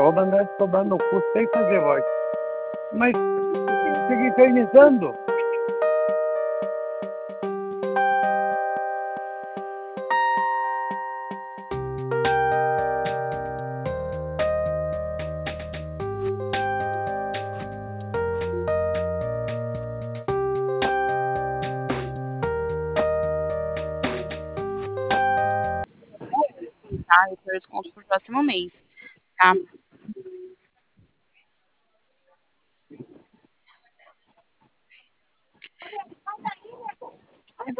Roda deve estudar no curso sem fazer voz. Mas segui infernizando. Tá? Eu quero desconto pro próximo mês, tá?